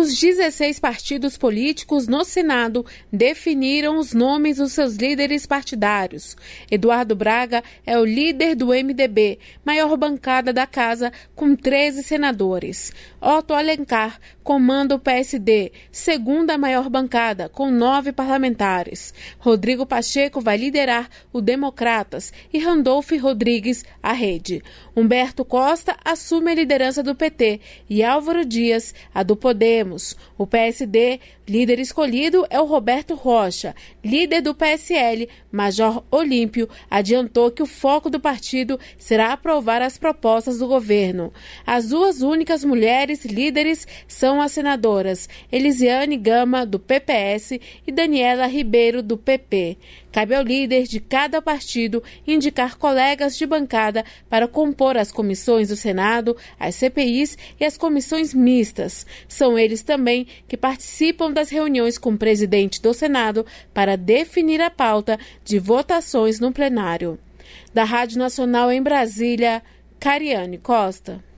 Os 16 partidos políticos no Senado definiram os nomes dos seus líderes partidários. Eduardo Braga é o líder do MDB, maior bancada da casa, com 13 senadores. Otto Alencar comanda o PSD, segunda maior bancada, com 9 parlamentares. Rodrigo Pacheco vai liderar o Democratas e Randolfo Rodrigues a Rede. Humberto Costa assume a liderança do PT e Álvaro Dias a do Podemos. O PSD, líder escolhido é o Roberto Rocha. Líder do PSL, Major Olímpio, adiantou que o foco do partido será aprovar as propostas do governo. As duas únicas mulheres líderes são as senadoras Elisiane Gama, do PPS, e Daniela Ribeiro, do PP. Cabe ao líder de cada partido indicar colegas de bancada para compor as comissões do Senado, as CPIs e as comissões mistas. São eles também que participam das reuniões com o presidente do Senado para definir a pauta de votações no plenário. Da Rádio Nacional em Brasília, Cariane Costa.